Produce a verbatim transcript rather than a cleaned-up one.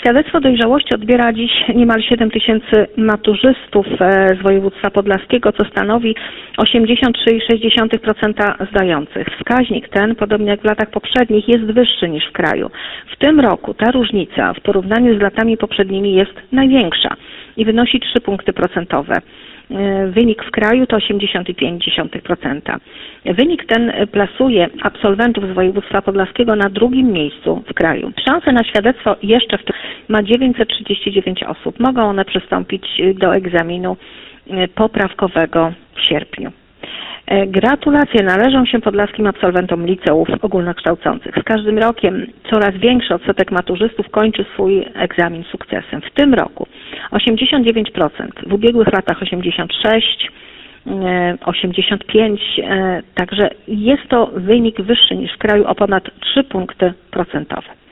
Świadectwo dojrzałości odbiera dziś niemal siedem tysięcy maturzystów z województwa podlaskiego, co stanowi osiemdziesiąt trzy przecinek sześć procent zdających. Wskaźnik ten, podobnie jak w latach poprzednich, jest wyższy niż w kraju. W tym roku ta różnica w porównaniu z latami poprzednimi jest największa i wynosi trzy punkty procentowe. Wynik w kraju to osiemdziesiąt pięć przecinek pięć procent. Wynik ten plasuje absolwentów z województwa podlaskiego na drugim miejscu w kraju. Szanse na świadectwo jeszcze w tym ma dziewięćset trzydzieści dziewięć osób. Mogą one przystąpić do egzaminu poprawkowego w sierpniu. Gratulacje należą się podlaskim absolwentom liceów ogólnokształcących. Z każdym rokiem coraz większy odsetek maturzystów kończy swój egzamin sukcesem. W tym roku osiemdziesiąt dziewięć procent, w ubiegłych latach osiemdziesiąt sześć procent, osiemdziesiąt pięć procent, także jest to wynik wyższy niż w kraju o ponad trzy punkty procentowe.